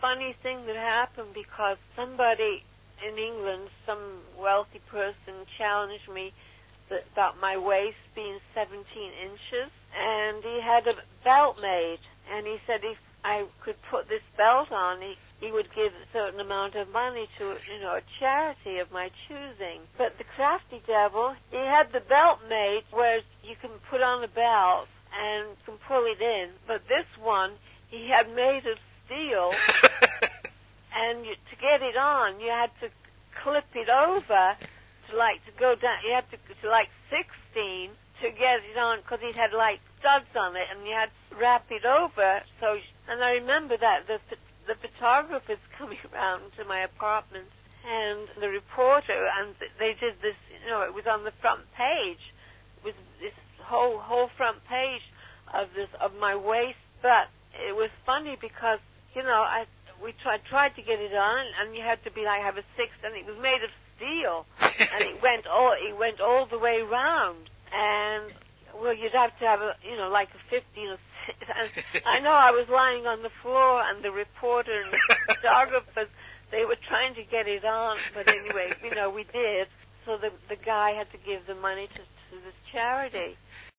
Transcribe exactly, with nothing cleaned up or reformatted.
funny thing that happened because somebody in England, some wealthy person, challenged me th- about my waist being seventeen inches, and he had a belt made, and he said if I could put this belt on, he, he would give a certain amount of money to, you know, a charity of my choosing. But the crafty devil, he had the belt made where you can put on a belt and you can pull it in, but this one he had made of steel. And you, to get it on, you had to clip it over to like to go down. You had to to like sixteen to get it on because it had like studs on it, and you had to wrap it over. So, and I remember that the the photographers coming around to my apartment and the reporter, and they did this. You know, it was on the front page. It was this whole whole front page of this of my waist, but it was funny because you know I. We tried tried to get it on, and you had to be like have a six, and it was made of steel, and it went all it went all the way round, and well, you'd have to have a you know like a fifteen or six. And I know I was lying on the floor, and the reporter and the photographers they were trying to get it on, but anyway, you know we did. So the the guy had to give the money to to this charity.